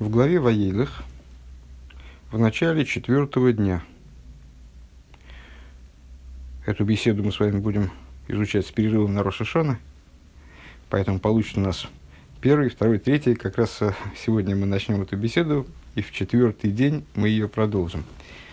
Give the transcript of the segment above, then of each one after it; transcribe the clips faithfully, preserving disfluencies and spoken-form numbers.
В главе Ваейлых, в начале четвертого дня. Эту беседу мы с вами будем изучать с перерывом на Рош ха-Шана, поэтому получится у нас первый, второй, третий. Как раз сегодня мы начнем эту беседу, и в четвертый день мы ее продолжим.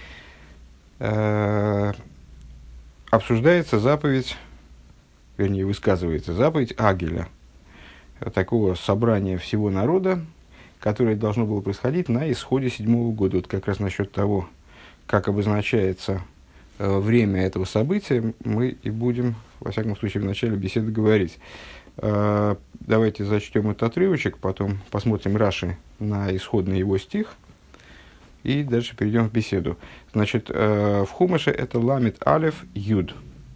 Обсуждается заповедь, вернее, высказывается заповедь Агеля, такого собрания всего народа, которое должно было происходить на исходе седьмого года. Вот как раз насчет того, как обозначается э, время этого события, мы и будем, во всяком случае, в начале беседы говорить. Э, давайте зачтем этот отрывочек, потом посмотрим Раши на исходный его стих, и дальше перейдем в беседу. Значит, э, в Хумаше это ламит алеф юд.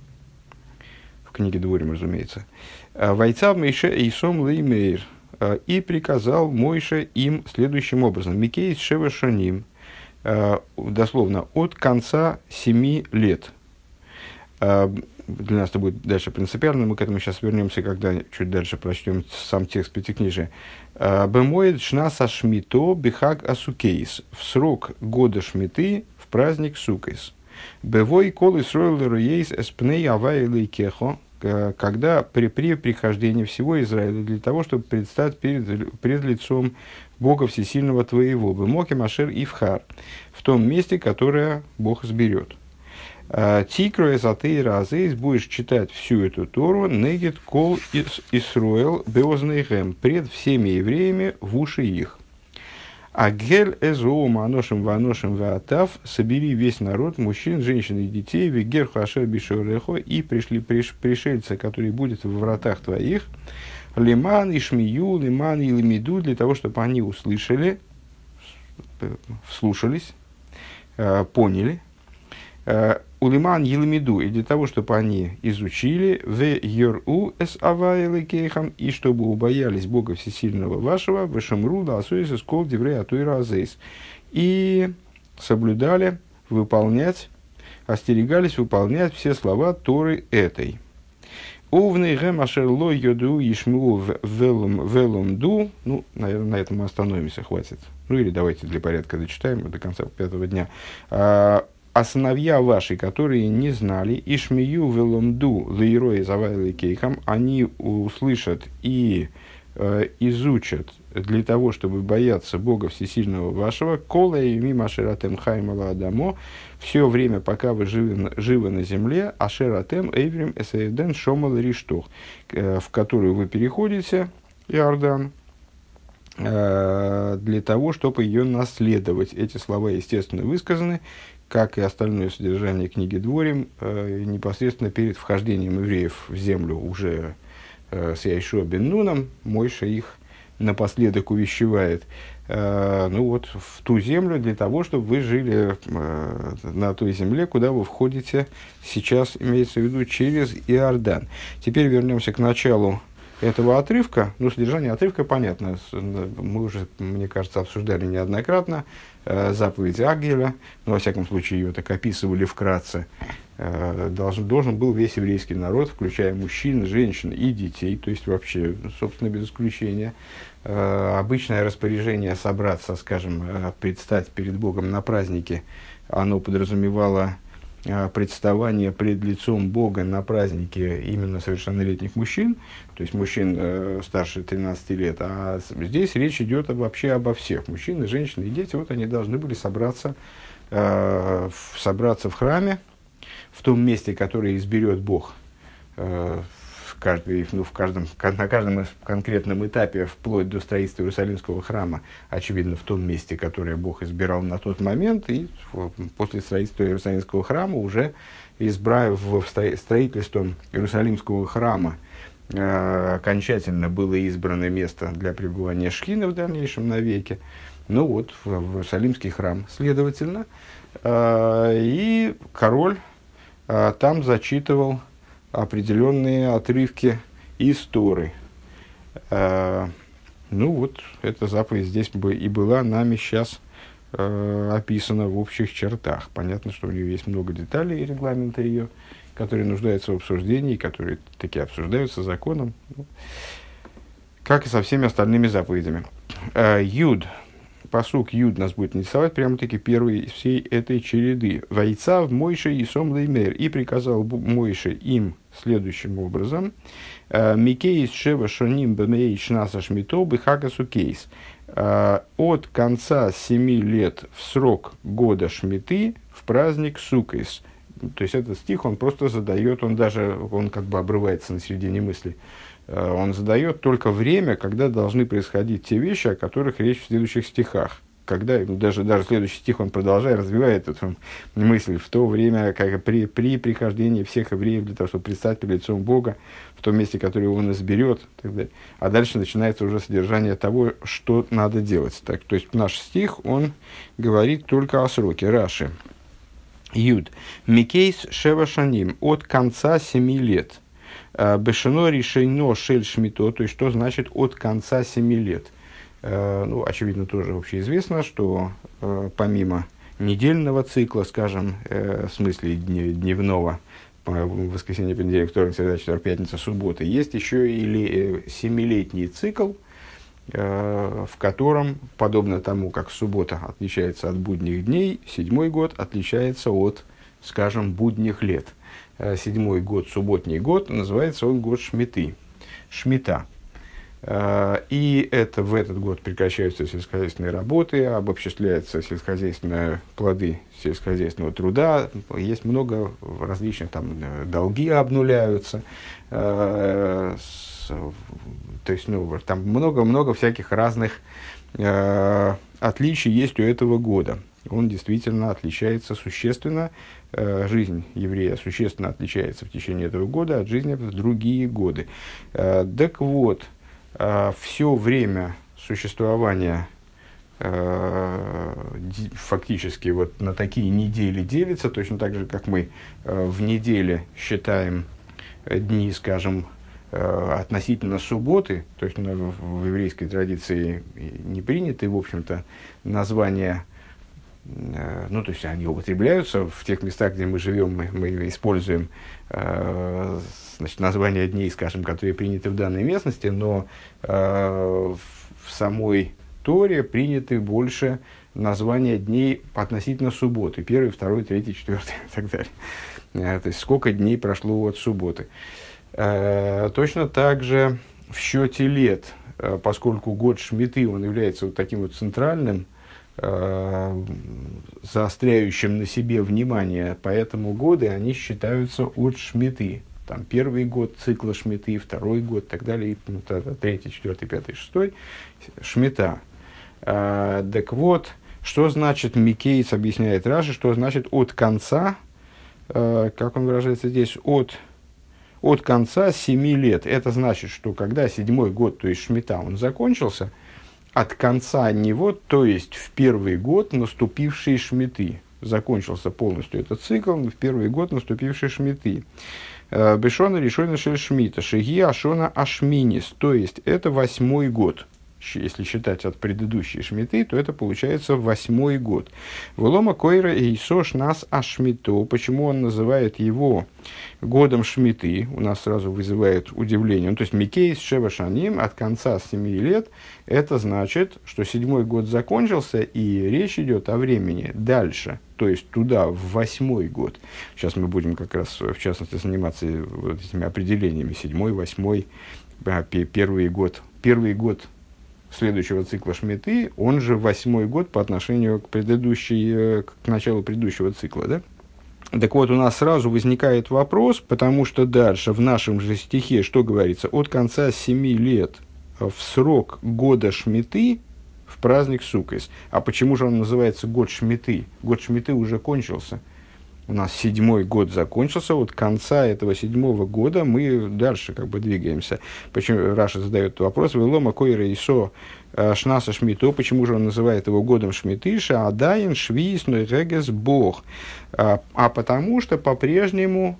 В книге Дворим, разумеется. «Вайцав Мейше эйсом леймейр». И приказал Мойше им следующим образом. Микейс шева шоним, дословно, от конца семи лет. Для нас это будет дальше принципиально, мы к этому сейчас вернемся, когда чуть дальше прочтем сам текст пятикнижия. Бемоид шнаса шмито бихаг асукейс. В срок года шмиты в праздник сукейс. Бевой кол исроил руейс эспней авай лейкехо. Когда при, при прихождении всего Израиля для того, чтобы предстать перед, перед лицом Бога Всесильного твоего, Бемоки Машер Ивхар, в том месте, которое Бог изберет. Тикро эзатей разейс, будешь читать всю эту Тору, негет кол Исроэл беознейхем, пред всеми евреями в уши их. А гель эзоум аношим ваношим ваатав, собери весь народ, мужчин, женщин и детей, вегер хашер бишорехо, и пришли приш, пришельцы, которые будут в вратах твоих, лиман и шмию, лиман и лимиду, для того, чтобы они услышали, вслушались, поняли, улиман елмиду, и для того, чтобы они изучили, в йору эс авайлы кейхам, и чтобы убоялись Бога Всесильного вашего, в шамру да асуэс скол деврей атуира азейс, и соблюдали выполнять, остерегались выполнять все слова Торы этой. Увный гэм ашерло йоду ишму велум ду, ну, наверное, на этом мы остановимся, хватит. Ну, или давайте для порядка дочитаем до конца пятого дня. А сыновья ваши, которые не знали, Ишмию веломду лейрои завайлы кейхам, они услышат и э, изучат для того, чтобы бояться Бога Всесильного вашего, кола и мимо ашератем хаймала адамо, все время, пока вы живы, живы на земле, ашератем эйврим эсэйден шомал риштох, в которую вы переходите, Иордан, э, для того, чтобы ее наследовать. Эти слова, естественно, высказаны, как и остальное содержание книги Дворим, э, непосредственно перед вхождением евреев в землю уже э, с Яишуа бен Нуном, Мойша их напоследок увещевает, э, ну вот, в ту землю для того, чтобы вы жили э, на той земле, куда вы входите сейчас, имеется в виду, через Иордан. Теперь вернемся к началу этого отрывка. Ну, содержание отрывка понятно. Мы уже, мне кажется, обсуждали неоднократно э, заповедь Агеля. Но, во всяком случае, ее так описывали вкратце. Э, должен, должен был весь еврейский народ, включая мужчин, женщин и детей, то есть вообще, собственно, без исключения. Э, обычное распоряжение собраться, скажем, э, предстать перед Богом на празднике, оно подразумевало представание пред лицом Бога на празднике именно совершеннолетних мужчин, то есть мужчин э, старше тринадцати лет, а здесь речь идет вообще обо всех, мужчины, женщины и дети, вот они должны были собраться, э, в, собраться в храме, в том месте, которое изберет Бог, э, в, каждый, ну, в каждом, на каждом конкретном этапе, вплоть до строительства Иерусалимского храма, очевидно, в том месте, которое Бог избирал на тот момент, и после строительства Иерусалимского храма, уже избрав строительством Иерусалимского храма, э, окончательно было избрано место для пребывания Шхины в дальнейшем навеки. Ну вот, в, в Иерусалимский храм, следовательно, э, и король э, там зачитывал определенные отрывки из Торы. Э, ну вот, эта заповедь здесь бы и была нами сейчас э, описана в общих чертах. Понятно, что у нее есть много деталей регламента ее, которые нуждаются в обсуждении, которые таки обсуждаются законом, ну, как и со всеми остальными заповедями. Э, Юд. пасук Юд нас будет интересовать прямо-таки первый из всей этой череды. «Вайца в Мойше и Сом Леймер». И приказал Мойше им следующим образом. «Микейс шева шоним бэмэй шнаса шмито бэхагасу кейс». От конца семи лет в срок года шмиты в праздник Суккейс. То есть этот стих он просто задает, он даже, он как бы обрывается на середине мысли. Он задает только время, когда должны происходить те вещи, о которых речь в следующих стихах. Когда, даже, даже следующий стих он продолжает, развивает эту мысль в то время, как при, при прихождении всех евреев для того, чтобы предстать перед лицом Бога, в том месте, которое он изберет, и так далее. А дальше начинается уже содержание того, что надо делать. Так, то есть наш стих, он говорит только о сроке. Раши. Юд. Микейс шева шаним. От конца семи лет. Бешено решено шель шмито. То есть, что значит от конца семи лет? Ну, очевидно, тоже общеизвестно, что э, помимо недельного цикла, скажем, э, в смысле дневного, воскресенье, понедельник, вторник, среда, четверг, пятница, суббота, есть еще и семилетний цикл, э, в котором, подобно тому, как суббота отличается от будних дней, седьмой год отличается от, скажем, будних лет. Э, седьмой год, субботний год, называется он год Шмиты, Шмита. И это, в этот год прекращаются сельскохозяйственные работы, обобществляются сельскохозяйственные плоды сельскохозяйственного труда, есть много различных, там, долги обнуляются, то есть, ну, там много-много всяких разных отличий есть у этого года. Он действительно отличается существенно, жизнь еврея существенно отличается в течение этого года от жизни в другие годы. Так вот, все время существования э, фактически вот на такие недели делится, точно так же, как мы э, в неделе считаем дни, скажем, э, относительно субботы, то есть ну, в еврейской традиции не приняты, в общем-то, названия, э, ну, то есть они употребляются в тех местах, где мы живем, мы, мы используем э, значит, названия дней, скажем, которые приняты в данной местности, но э, в самой Торе приняты больше названия дней относительно субботы. Первый, второй, третий, четвертый и так далее. Э, то есть, сколько дней прошло от субботы. Э, точно так же в счете лет, э, поскольку год Шмиты, он является вот таким вот центральным, э, заостряющим на себе внимание, поэтому годы, они считаются от Шмиты. Там первый год цикла Шмиты, второй год и так далее, ну, третий, четвертый, пятый, шестой, Шмита. А, так вот, что значит Микейс, объясняет Раши, что значит от конца, а, как он выражается здесь, от, от конца семи лет. Это значит, что когда седьмой год, то есть Шмита, он закончился, от конца него, то есть в первый год наступившей Шмиты. Закончился полностью этот цикл в первый год наступившей Шмиты. Бешона решена шель шмита, шеги ашона ашминис, то есть это восьмой год. Если считать от предыдущей шмиты, то это получается восьмой год. Волома койра эйсош нас ашмито. Почему он называет его годом шмиты? У нас сразу вызывает удивление. Ну, то есть микейс шева шаним от конца семи лет. Это значит, что седьмой год закончился, и речь идет о времени дальше. То есть туда, в восьмой год. Сейчас мы будем как раз, в частности, заниматься вот этими определениями. Седьмой, восьмой, первый год. Первый год следующего цикла Шмиты, он же восьмой год по отношению к, предыдущей, к началу предыдущего цикла. Да? Так вот, у нас сразу возникает вопрос, потому что дальше в нашем же стихе, что говорится, от конца семи лет в срок года Шмиты, в праздник Суккейс. А почему же он называется год Шмиты? Год Шмиты уже кончился. У нас седьмой год закончился, от конца этого седьмого года мы дальше как бы двигаемся. Почему Раша задает вопрос, «Велома койра исо шнаса шмито», почему же он называет его годом Шмиты, «Шаадаин швиис ной регес бог», а, а потому что по-прежнему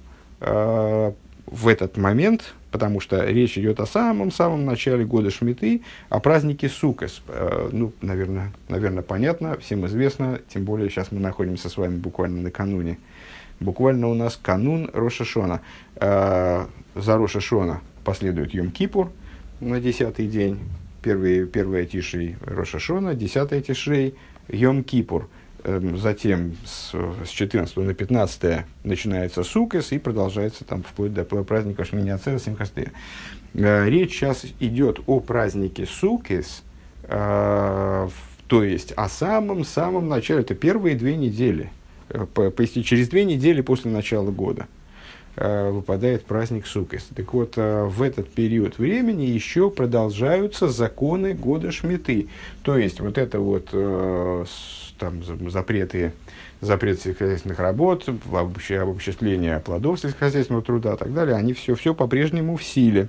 а, в этот момент, потому что речь идет о самом-самом начале года Шмиты, о празднике Суккос. А, ну, наверное, наверное, понятно, всем известно, тем более сейчас мы находимся с вами буквально накануне. Буквально у нас канун Рош ха-Шана. А, за Рош ха-Шана последует Йом-Кипур на десятый день первый, первая Тишрей Рош ха-Шана, десятая Тишрей Йом Кипур. Затем с, с четырнадцатого на пятнадцатое начинается Суккос и продолжается там вплоть до праздника Шмини Ацерес Симхас Тора. Речь сейчас идет о празднике Суккос, э, то есть о самом-самом начале, это первые две недели. По, по, через две недели после начала года э, выпадает праздник Суккос. Так вот, э, в этот период времени еще продолжаются законы года Шмиты. То есть, вот это вот э, с, там, запреты, запрет сельскохозяйственных работ, обобществление плодов сельскохозяйственного труда и так далее, они все, все по-прежнему в силе.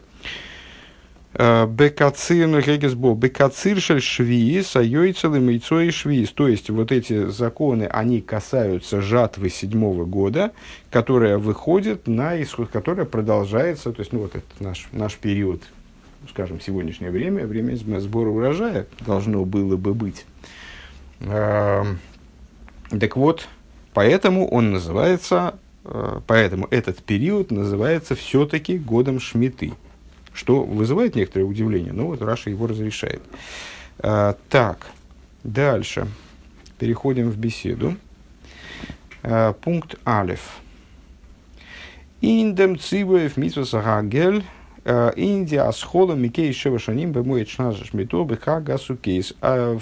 Бекацир, ну, Хегесбо, Бекацир шель швиис, айойцел и мейцой швиис. То есть, вот эти законы, они касаются жатвы седьмого года, которая выходит на исход, которая продолжается, то есть, ну, вот это наш, наш период, скажем, сегодняшнее время, время сбора урожая должно было бы быть. Так вот, поэтому он называется, поэтому этот период называется все-таки годом Шмиты, что вызывает некоторое удивление, но вот Раша его разрешает. А, так, дальше. Переходим в беседу. А, пункт Алеф. Индем цивоев митвас гагель, инди асхола микей шевашаним бемоет шнажа шмито беха гасукейс.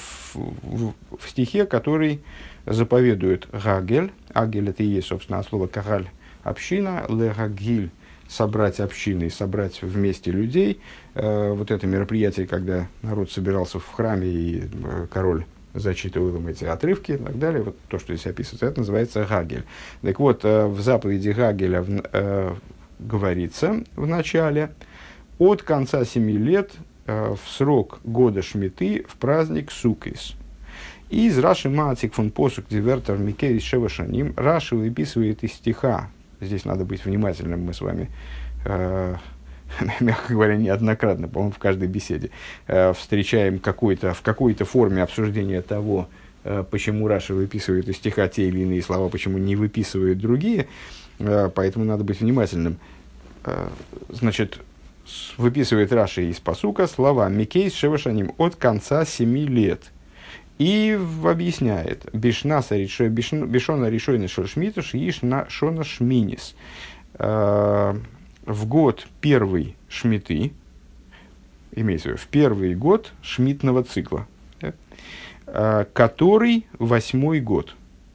В стихе, который заповедует гагель, агель это и есть, собственно, слово кагаль, община, легагиль, собрать общины, собрать вместе людей. Э, вот это мероприятие, когда народ собирался в храме, и э, король зачитывал им эти отрывки и так далее. Вот то, что здесь описывается, это называется Гагель. Так вот, э, в заповеди Гагеля в, э, говорится в начале: от конца семи лет э, в срок года Шмиты в праздник Суккос. Из Раши Маацик фон Посук Дивертер Микейс Шевашаним. Раши выписывает из стиха. Здесь надо быть внимательным, мы с вами, э, мягко говоря, неоднократно, по-моему, в каждой беседе э, встречаем какой-то, в какой-то форме обсуждения того, э, почему Раши выписывает из стиха те или иные слова, почему не выписывает другие, э, поэтому надо быть внимательным. Э, значит, выписывает Раши из пасука слова «Микейс шевашаним» от конца семи лет. И объясняет: бешона решойна шольшмитуш иш на шона шминис. В год первый шмиты, имеется в виду, в первый год шмитного цикла, да, который восьмой год.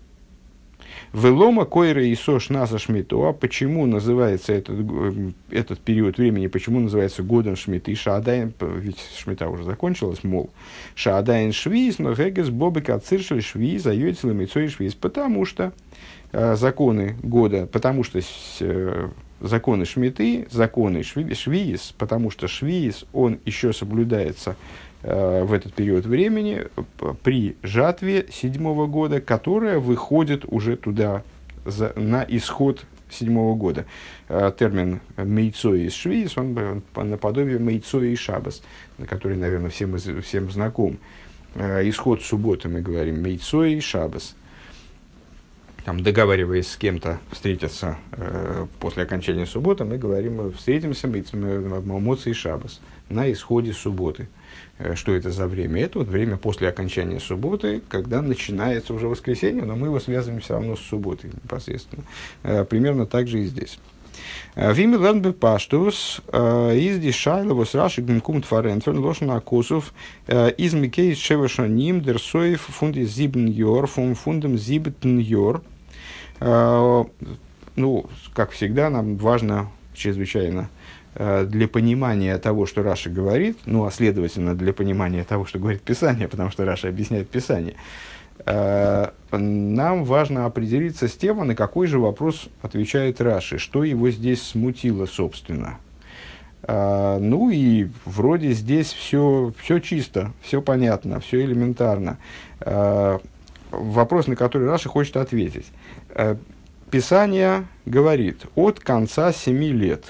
Велома койра и сош наса шмито. А почему называется этот, этот период времени, почему называется годом шмиты? Шаадайн, ведь шмита уже закончилась, мол, шаадайн швиз, но гегес бобика циршель швиз, айойцел и мейцой швиз. Потому что э, законы года, потому что э, законы шмиты, законы швиз, потому что швиз, он еще соблюдается в этот период времени при жатве седьмого года, которая выходит уже туда за, на исход седьмого года. Термин «мейцой из швиз», он, он наподобие «мейцой и шабас», который, наверное, всем, всем знаком. Исход субботы, мы говорим «мейцой и шабас». Там, договариваясь с кем-то встретиться э, после окончания субботы, мы говорим, встретимся «моци и шабас» на исходе субботы. Что это за время? Это вот время после окончания субботы, когда начинается уже воскресенье, но мы его связываем все равно с субботой непосредственно. Примерно так же и здесь. Вими лэнбе паштус из дишайловос рашик гмкумт фарентфен лошна акусов из микейс шевашаним дерсоев фунди зибн йор фун фундам зибтн йор. Ну, как всегда, нам важно чрезвычайно для понимания того, что Раши говорит, ну, а следовательно, для понимания того, что говорит Писание, потому что Раши объясняет Писание, нам важно определиться с тем, на какой же вопрос отвечает Раши, что его здесь смутило, собственно. Ну, и вроде здесь все, все чисто, все понятно, все элементарно. Вопрос, на который Раши хочет ответить. Писание говорит: от конца семи лет.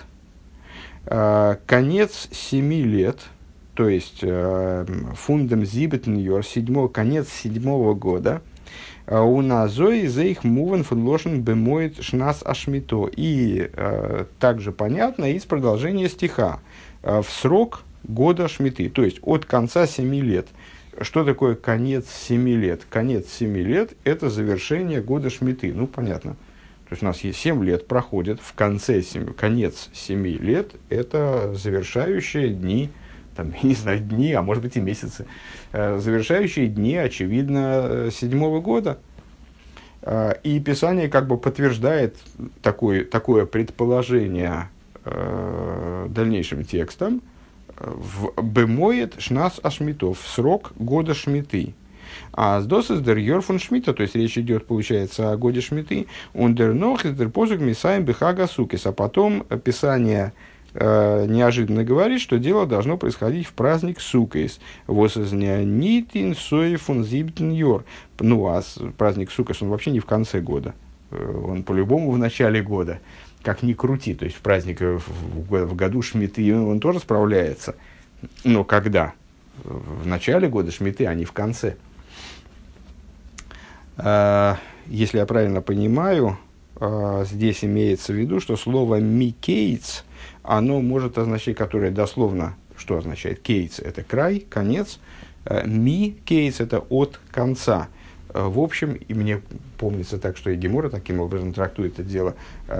Конец семи лет, то есть фундам зибетн йор, седьмой, конец седьмого года, у назои за их муван фунлошен бемоет шнас ашмито. И также понятно из продолжения стиха: в срок года Шмиты, то есть от конца семи лет. Что такое конец семи лет? Конец семи лет – это завершение года Шмиты. Ну, понятно. То есть у нас есть семь лет проходят, в конце семи, конец семи лет – это завершающие дни, там, я не знаю, дни, а может быть и месяцы, э, завершающие дни, очевидно, седьмого года. Э, и Писание как бы подтверждает такое, такое предположение э, дальнейшим текстом, в бемоет шнас ашмитов, в срок года Шмиты. А с досыс дер йорфун Шмита, то есть речь идет, получается, о годе Шмиты, он дер нох из дер позук мисаем бихага сукис. А потом Писание э, неожиданно говорит, что дело должно происходить в праздник Суккес. Восозня нитин соефун зибтен йор. Ну, а праздник Суккес, он вообще не в конце года. Он по-любому в начале года. Как ни крути, то есть в праздник, в, в году Шмиты он тоже справляется. Но когда? В начале года Шмиты, а не в конце. Если я правильно понимаю, здесь имеется в виду, что слово «микейц», оно может означать, которое дословно, что означает «кейц» – это край, конец, «ми-кейц» – это от конца. В общем, и мне помнится так, что и Гемора таким образом трактует это дело,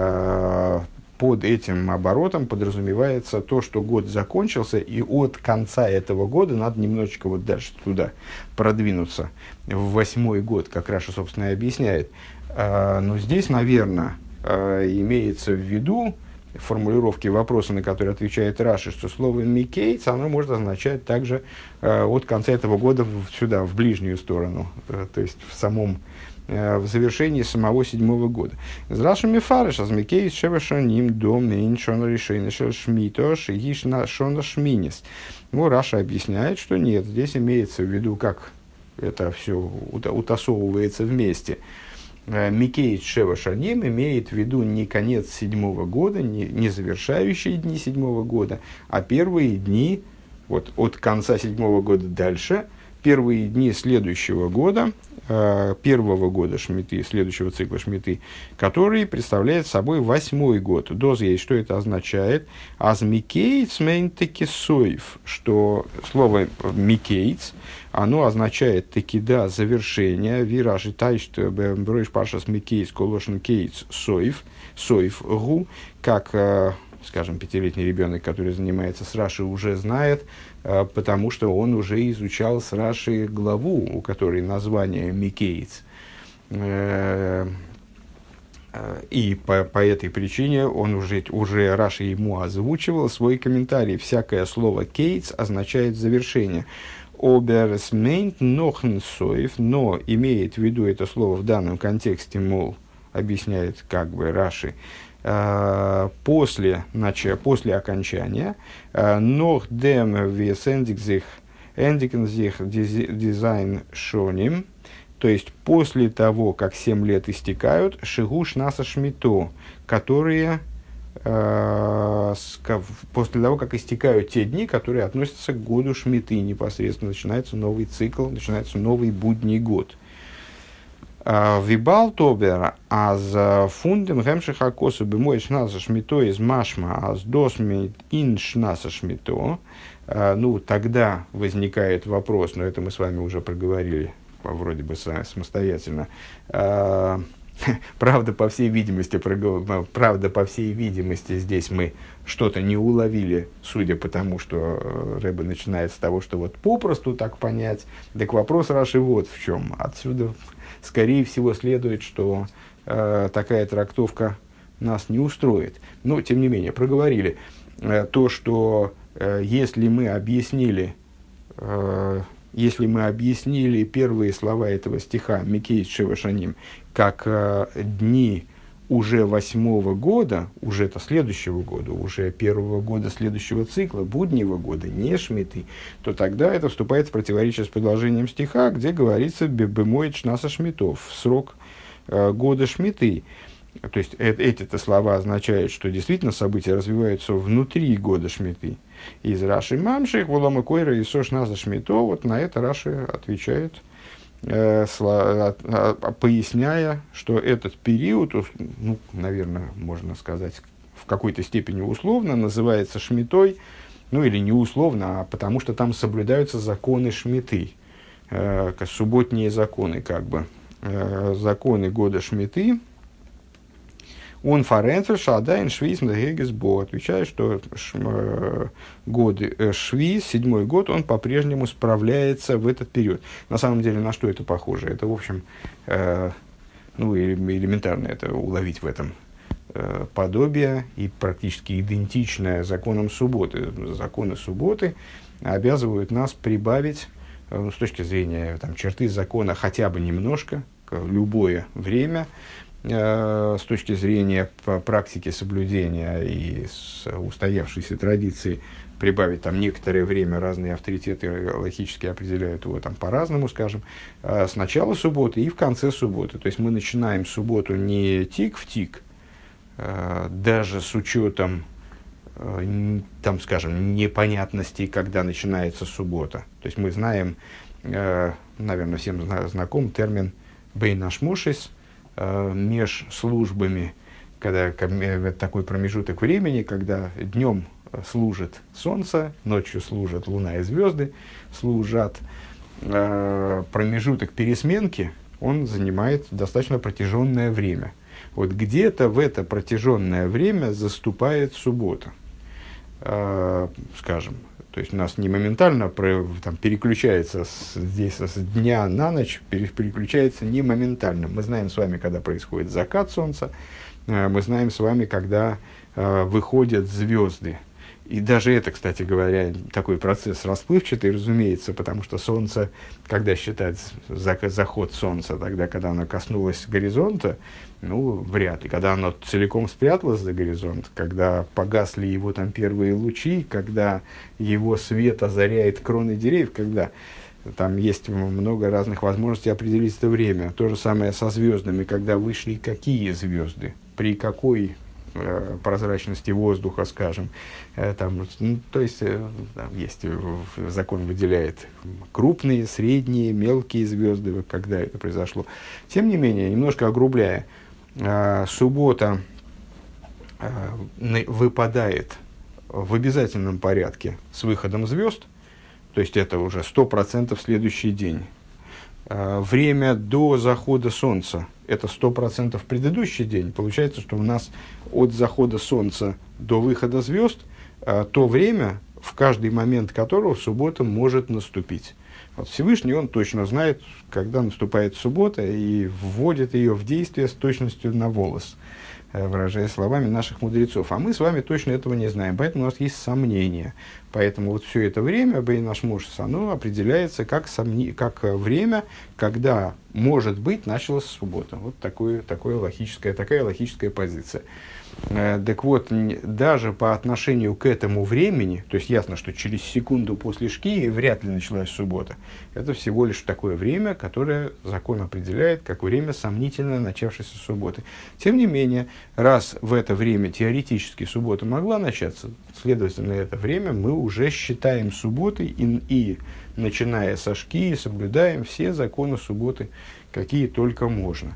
под этим оборотом подразумевается то, что год закончился, и от конца этого года надо немножечко вот дальше туда продвинуться, в восьмой год, как Раша, собственно, и объясняет. Но здесь, наверное, имеется в виду формулировки вопроса, на которые отвечает Раши, что слово «микейц», оно может означать также э, от конца этого года в, сюда, в ближнюю сторону, э, то есть в самом, э, в завершении самого седьмого года. С Раши мифарыш, аз «микейц шевашаним до мейн шона решейна шел шмитош и шона шминис». Ну, Раша объясняет, что нет, здесь имеется в виду, как это все утасовывается вместе. Микейт Шева Шаним имеет в виду не конец седьмого года, не, не завершающие дни седьмого года, а первые дни, вот от конца седьмого года дальше, первые дни следующего года, э, первого года Шмиты, следующего цикла Шмиты, который представляет собой восьмой год. Доз есть, что это означает? Аз Микейтс мейнтекисоев, что слово Микейтс, оно означает таки да, завершение. Вираж и тайшт броиш паршас Микейтс колошен кейтс соев, соев гу, как, э, скажем, пятилетний ребенок, который занимается с Раши, уже знает, э, потому что он уже изучал с Раши главу, у которой название Микейтс. Э, э, и по, по этой причине он уже, уже Раши ему озвучивал свой комментарий. Всякое слово «кейтс» означает завершение. Оберсмейнт нохнсоев, но имеет в виду это слово в данном контексте, мол, объясняет как бы Раши, э, после, нача, после окончания, нох дем вес эндикзих эндикзих дизайн шоним, то есть после того, как семь лет истекают, шигуш наса шмито, которые после того, как истекают те дни, которые относятся к году Шмиты, непосредственно начинается новый цикл, начинается новый будний год. Вибал тобер аз фундем гемшиха косу бемой шнаса шмито из машма аз досмит ин шнаса шмито. Ну, тогда возникает вопрос, но это мы с вами уже проговорили, вроде бы самостоятельно. Правда, по всей видимости, правда, по всей видимости, здесь мы что-то не уловили, судя по тому, что Рэбе начинает с того, что вот попросту так понять. Так вопрос Раши вот в чем. Отсюда, скорее всего, следует, что э, такая трактовка нас не устроит. Но, тем не менее, проговорили э, то, что э, если мы объяснили... Э, Если мы объяснили первые слова этого стиха «Микейс Шевашаним» как э, дни уже восьмого года, уже это следующего года, уже первого года следующего цикла, буднего года, не Шмиты, то тогда это вступает в противоречие с предложением стиха, где говорится «Бемоет шнаса шмитов» в срок э, года Шмиты. То есть э, эти-то слова означают, что действительно события развиваются внутри года Шмиты. Из Раши Мамших, Волома Койра и Сош Наза Шмито, вот на это Раши отвечает, э, сло, э, поясняя, что этот период, ну, наверное, можно сказать, в какой-то степени условно, называется Шмитой, ну или не условно, а потому что там соблюдаются законы Шмиты, э, субботние законы, как бы, э, законы года Шмиты. Он фаренцер шадайн швиз мдагегесбо, отвечает, что ш, э, годы э, швиз, седьмой год, он по-прежнему справляется в этот период. На самом деле, на что это похоже? Это, в общем, э, ну, элементарно это уловить в этом э, подобие и практически идентичное законам субботы. Законы субботы обязывают нас прибавить, э, ну, с точки зрения там, черты закона, хотя бы немножко, любое время, с точки зрения практики соблюдения и устоявшейся традиции, прибавить там некоторое время, разные авторитеты логически определяют его там по-разному, скажем, с начала субботы и в конце субботы. То есть мы начинаем субботу не тик в тик, даже с учетом, там, скажем, непонятностей, когда начинается суббота. То есть мы знаем, наверное, всем знаком термин «бейнашмушис», меж службами, когда такой промежуток времени, когда днем служит солнце, ночью служат луна и звезды, служат, промежуток пересменки, он занимает достаточно протяженное время. Вот где-то в это протяженное время заступает суббота, скажем. То есть у нас не моментально там, переключается с, здесь с дня на ночь, переключается не моментально. Мы знаем с вами, когда происходит закат солнца, мы знаем с вами, когда э, выходят звезды. И даже это, кстати говоря, такой процесс расплывчатый, разумеется, потому что солнце, когда считать заход солнца, тогда, когда оно коснулось горизонта, ну, вряд ли. Когда оно целиком спряталось за горизонт, когда погасли его там первые лучи, когда его свет озаряет кроны деревьев, когда там есть много разных возможностей определить это время. То же самое со звездами, когда вышли какие звезды, при какой э, прозрачности воздуха, скажем. Э, там, ну, то есть, э, там есть, закон выделяет крупные, средние, мелкие звезды, когда это произошло. Тем не менее, немножко огрубляя, э, суббота э, выпадает в обязательном порядке с выходом звезд, то есть это уже сто процентов следующий день. Э, время до захода солнца – это сто процентов предыдущий день. Получается, что у нас от захода солнца до выхода звезд э, то время, в каждый момент которого суббота может наступить. Вот Всевышний, он точно знает, когда наступает суббота, и вводит ее в действие с точностью на волос, выражая словами наших мудрецов. А мы с вами точно этого не знаем, поэтому у нас есть сомнения. Поэтому вот все это время, бейнашмушес, оно определяется как, сомни... как время, когда, может быть, началась суббота. Вот такое, такое логическое, такая логическая позиция. Э, так вот, даже по отношению к этому времени, то есть ясно, что через секунду после шкии вряд ли началась суббота. Это всего лишь такое время, которое закон определяет как время сомнительно начавшейся субботы. Тем не менее, раз в это время теоретически суббота могла начаться, следовательно, это время мы уже считаем субботой и, и начиная со шкии, соблюдаем все законы субботы, какие только можно.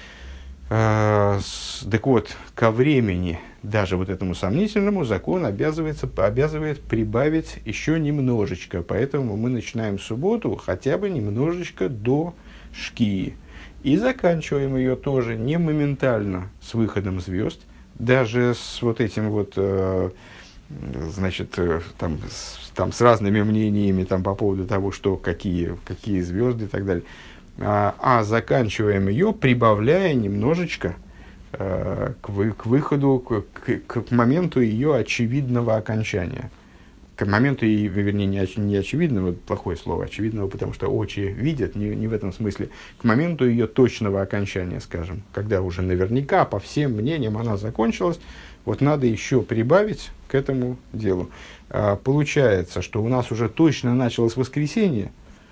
А, с, так вот, ко времени, даже вот этому сомнительному, закон обязывается, обязывает прибавить еще немножечко. Поэтому мы начинаем субботу хотя бы немножечко до шкии. И заканчиваем ее тоже не моментально с выходом звезд, даже с вот этим вот, э, значит, э, там, с, там с разными мнениями там, по поводу того, что какие, какие звезды и так далее. А, а заканчиваем ее, прибавляя немножечко э, к, вы, к выходу, к, к, к моменту ее очевидного окончания. К моменту, и, вернее, не, оч, не очевидного, плохое слово, очевидного, потому что очи видят, не, не в этом смысле, к моменту ее точного окончания, скажем, когда уже наверняка, по всем мнениям, она закончилась, вот надо еще прибавить к этому делу. А, получается, что у нас уже точно началось воскресенье,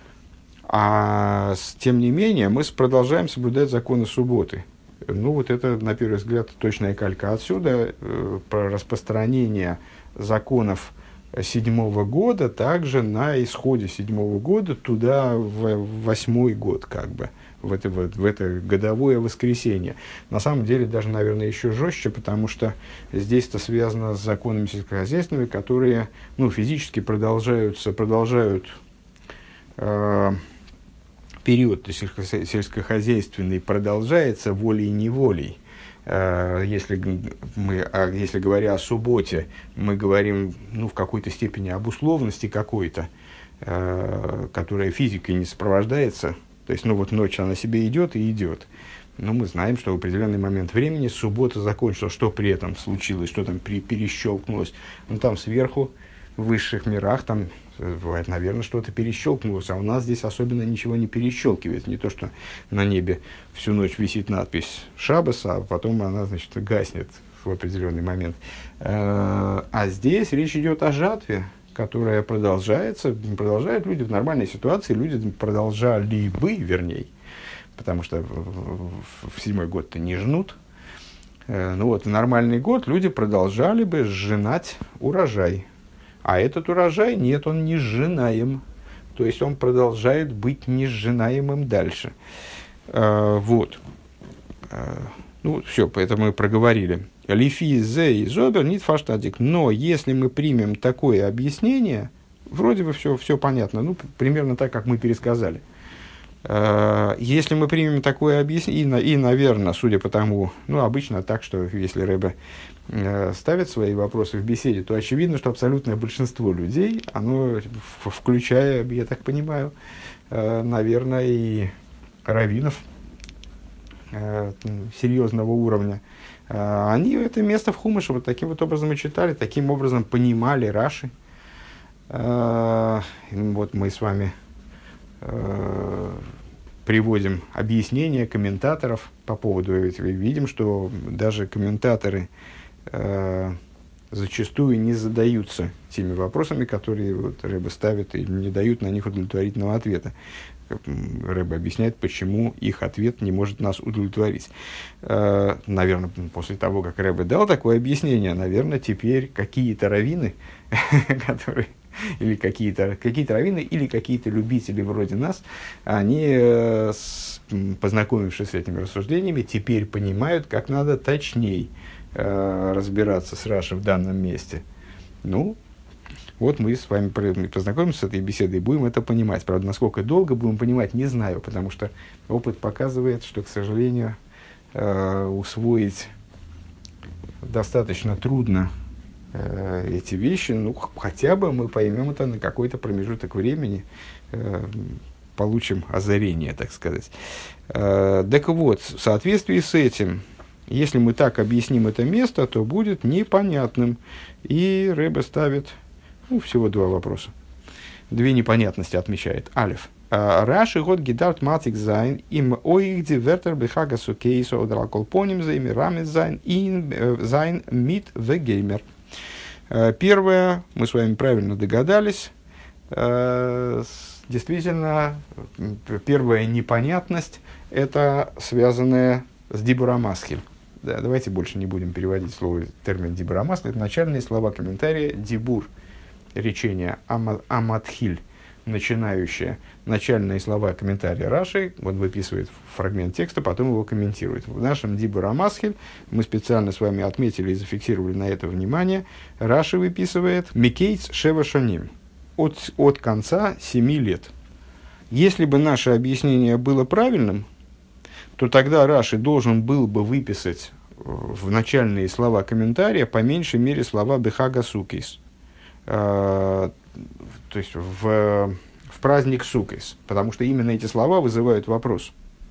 а с, тем не менее мы продолжаем соблюдать законы субботы. Ну, вот это, на первый взгляд, точная калька. Отсюда э, про распространение законов седьмого года, также на исходе седьмого года туда в восьмой год, как бы, в это, в, в это годовое воскресенье. На самом деле, даже, наверное, еще жестче, потому что здесь это связано с законами сельскохозяйственными, которые, ну, физически продолжаются, продолжают э, период сельскохозяйственный продолжается волей-неволей. Если, мы, если говоря о субботе, мы говорим, ну, в какой-то степени об условности какой-то, которая физикой не сопровождается. То есть, ну, вот ночь, она себе идет и идет. Но мы знаем, что в определенный момент времени суббота закончилась. Что при этом случилось, что там при, перещелкнулось. Ну, там сверху, в высших мирах, там, бывает, наверное, что-то перещелкнулось, а у нас здесь особенно ничего не перещелкивает. Не то, что на небе всю ночь висит надпись «Шаббос», а потом она, значит, гаснет в определенный момент. А здесь речь идет о жатве, которая продолжается, продолжают люди в нормальной ситуации, люди продолжали бы, вернее, потому что в седьмой год-то не жнут. Ну вот, в нормальный год люди продолжали бы сжинать урожай. А этот урожай, нет, он не сжинаем. То есть, он продолжает быть несжинаемым дальше. А, вот. А, ну, все, поэтому мы проговорили. Лифи зе и зобер нит фаштадик. Но если мы примем такое объяснение, вроде бы все, все понятно. Ну, примерно так, как мы пересказали. А, если мы примем такое объяснение, и, и, наверное, судя по тому, ну, обычно так, что если Ребе ставят свои вопросы в беседе, то очевидно, что абсолютное большинство людей, оно, включая, я так понимаю, наверное, и раввинов серьезного уровня, они это место в Хумаше вот таким вот образом и читали, таким образом понимали Раши. Вот мы с вами приводим объяснения комментаторов по поводу этого, и видим, что даже комментаторы зачастую не задаются теми вопросами, которые вот Ребе ставит, и не дают на них удовлетворительного ответа. Ребе объясняет, почему их ответ не может нас удовлетворить. Наверное, после того, как Ребе дал такое объяснение, наверное, теперь какие-то раввины, которые... или какие-то, какие-то раввины, или какие-то любители вроде нас, они, познакомившись с этими рассуждениями, теперь понимают, как надо точней разбираться с Раши в данном месте. Ну, вот мы с вами познакомимся с этой беседой и будем это понимать. Правда, насколько долго будем понимать, не знаю, потому что опыт показывает, что, к сожалению, усвоить достаточно трудно эти вещи. Ну, хотя бы мы поймем это на какой-то промежуток времени, получим озарение, так сказать. Так вот, в соответствии с этим, если мы так объясним это место, то будет непонятным. И Ребе ставит, ну, всего два вопроса. Две непонятности отмечает. Алеф. Раши год гидарт матик зайн им оигди вертер бехага сукейсо одракол поним заими рамит зайн ин зайн мит вегеймер. Первое, мы с вами правильно догадались. Действительно, первая непонятность – это связанная с дибурамасхиль. Да, давайте больше не будем переводить слово, термин дибурамасхиль. Это начальные слова комментария дибур, речение аматхиль, начинающее. Начальные слова комментария Раши, вот выписывает фрагмент текста, потом его комментирует. В нашем дибурамасхиль мы специально с вами отметили и зафиксировали на это внимание. Раши выписывает микейц шева шоним, от, от конца семи лет. Если бы наше объяснение было правильным, то тогда Раши должен был бы выписать в начальные слова комментария по меньшей мере слова «бехага сукейс», э, то есть в, в праздник сукейс, потому что именно эти слова вызывают вопрос.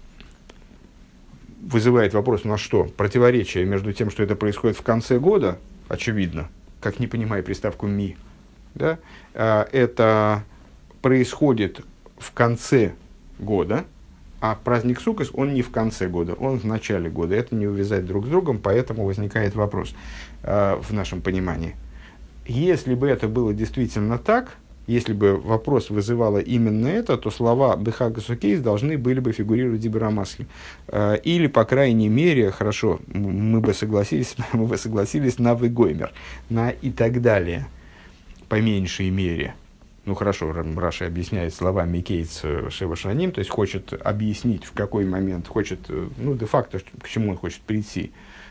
Вызывает вопрос на что? Противоречие между тем, что это происходит в конце года, очевидно, как не понимая приставку «ми», да? э, это происходит в конце года, а праздник Суккот, он не в конце года, он в начале года. Это не увязать друг с другом, поэтому возникает вопрос э, в нашем понимании. Если бы это было действительно так, если бы вопрос вызывало именно это, то слова «бехага сукейс» должны были бы фигурировать в дибурамасхиль. Э, или, по крайней мере, хорошо, мы бы согласились, мы бы согласились на «вегоймер», на «и так далее». по меньшей мере. Ну хорошо, Раши объясняет слова Микейц Шева Шаним, то есть хочет объяснить, в какой момент, хочет, ну, де-факто, к чему он хочет прийти.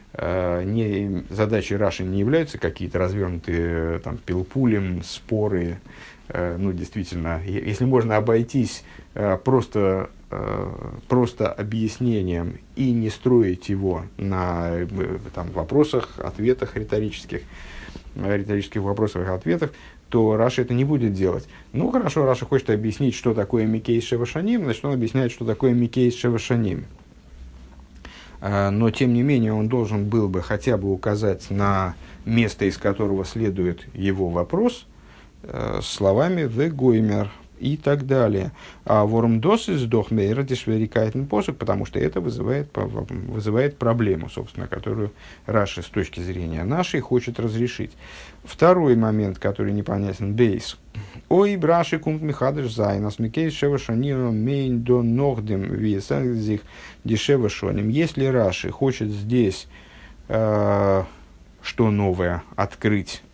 Не, задачей Раши не являются какие-то развернутые там, пилпулем, споры. Ну, действительно, если можно обойтись просто, просто объяснением и не строить его на там, вопросах, ответах риторических, риторических вопросах и ответах, то Раши это не будет делать. Ну, хорошо, Раши хочет объяснить, что такое Микейс Шева Шаним, значит, он объясняет, что такое Микейс Шева Шаним. Но, тем не менее, он должен был бы хотя бы указать на место, из которого следует его вопрос, словами «вегоймер» и так далее. А «вормдос из дохмейра дешверикайтен посук», потому что это вызывает, вызывает проблему, собственно, которую Раши с точки зрения нашей хочет разрешить. Второй момент, который непонятен, бейс. «Ой, браши кумт михадыш зайнас микейс шева шаним мейн до нохдем виесангзих дешева шоним». Если Раши хочет здесь э, что новое открыть,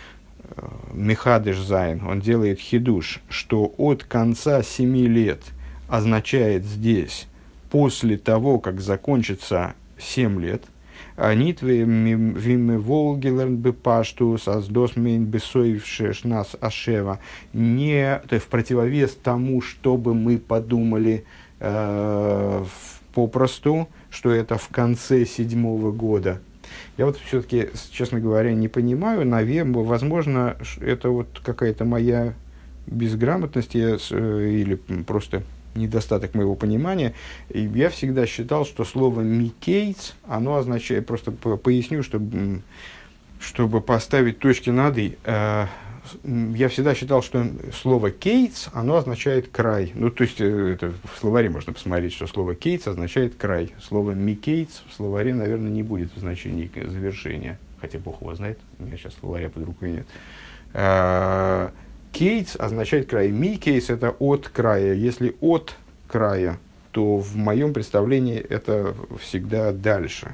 Михадыш Зайн, он делает хидуш, что от конца семи лет означает здесь после того, как закончится семь лет, Нит виме волгелерн бепаштус аздосмейн бесоившеш нас ашева, не, то есть в противовес тому, чтобы мы подумали э, попросту, что это в конце седьмого года. Я вот все-таки, честно говоря, не понимаю, наверное, возможно, это вот какая-то моя безграмотность или просто недостаток моего понимания. И я всегда считал, что слово «микейц», оно означает, просто поясню, чтобы, чтобы поставить точки над «и». Я всегда считал, что слово «кейтс», оно означает «край». Ну, то есть, это в словаре можно посмотреть, что слово «кейтс» означает «край». Слово «микейц» в словаре, наверное, не будет в значении завершения. Хотя Бог его знает, у меня сейчас словаря под рукой нет. «Кейтс» означает «край». «Микейс» — это «от края». Если «от края», то в моем представлении это всегда дальше.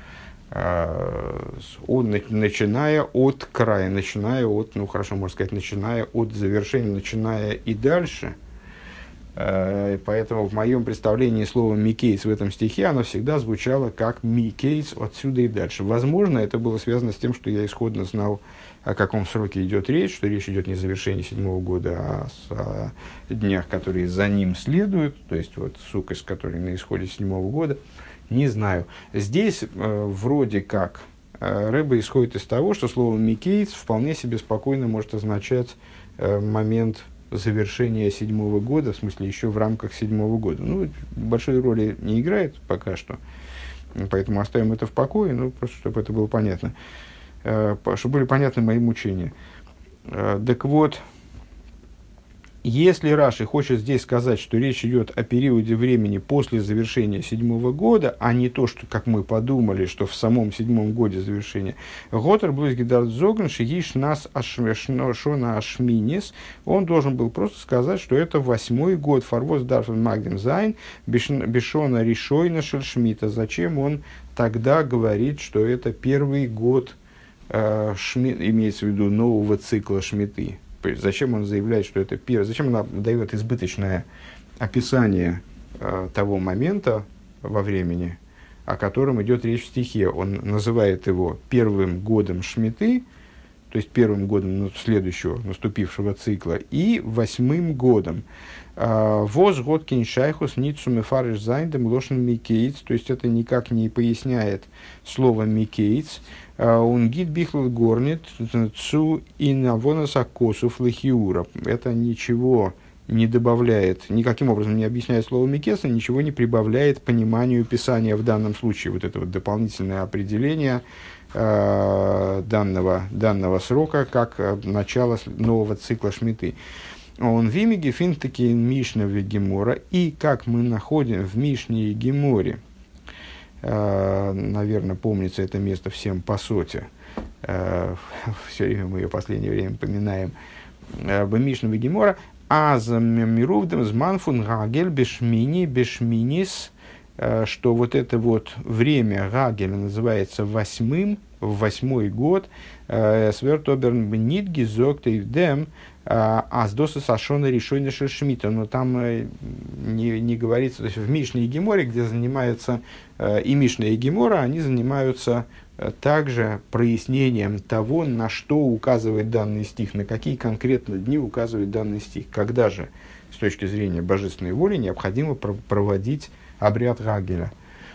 Он, начиная от края, начиная от, ну хорошо, можно сказать, начиная от завершения, начиная и дальше. Поэтому в моем представлении слово «микейс» в этом стихе, оно всегда звучало как «микейс» отсюда и дальше. Возможно, это было связано с тем, что я исходно знал, о каком сроке идет речь, что речь идет не о завершении седьмого года, а о днях, которые за ним следуют, то есть вот суккос, который на исходе седьмого года. Не знаю. Здесь э, вроде как э, Рэбе исходит из того, что слово «микейц» вполне себе спокойно может означать э, момент завершения седьмого года, в смысле еще в рамках седьмого года. Ну, большой роли не играет пока что, поэтому оставим это в покое, ну, просто чтобы это было понятно, э, чтобы были понятны мои мучения. Э, так вот, если Раши хочет здесь сказать, что речь идет о периоде времени после завершения седьмого года, а не то, что, как мы подумали, что в самом седьмом годе завершения, Готер близ гидарт зогн шигиш нас шона ашминис, он должен был просто сказать, что это восьмой год, фарвоз дарфен магдем зайн, бешона решойна шельшмита. Зачем он тогда говорит, что это первый год, э, шми, имеется в виду нового цикла шмиты? Зачем он заявляет, что это первый? Зачем он дает избыточное описание э, того момента во времени, о котором идет речь в стихе? Он называет его первым годом шмиты, то есть первым годом следующего наступившего цикла, и восьмым годом. Воз год киншайхус ницуме фариш зайндем лошен микейц, то есть это никак не поясняет слово микейц. Он гид бихлл горнит цу и навонас акосу флахиура. Это ничего не добавляет, никаким образом не объясняет слово микеса, ничего не прибавляет пониманию Писания в данном случае. Вот это вот дополнительное определение э, данного, данного срока как э, начало нового цикла шмиты. Он в имя гефинтаки Мишна в Гемора, и как мы находим в Мишне и Геморе, э, наверное, помнится это место всем по соте, э, все время мы ее в последнее время поминаем, э, в Мишне и Гемора, а за мирувдем зманфун гагель бешмини бешминис, э, что вот это вот время Гагеля называется восьмым в восьмой год. Свертоберн бнит гизокт дем аздоса сашона решойна шершмита. Но там не, не говорится, то есть в Мишне и Геморе, где занимаются и Мишна, и Гемора, они занимаются также прояснением того, на что указывает данный стих, на какие конкретно дни указывает данный стих, когда же с точки зрения божественной воли необходимо проводить обряд Гагеля.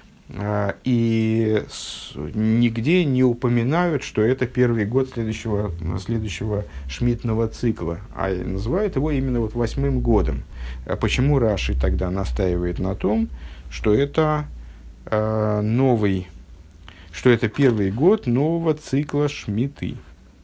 И нигде не упоминают, что это первый год следующего, следующего шмитного цикла, а называют его именно вот восьмым годом. Почему Раши тогда настаивает на том, что это новый, что это первый год нового цикла шмиты?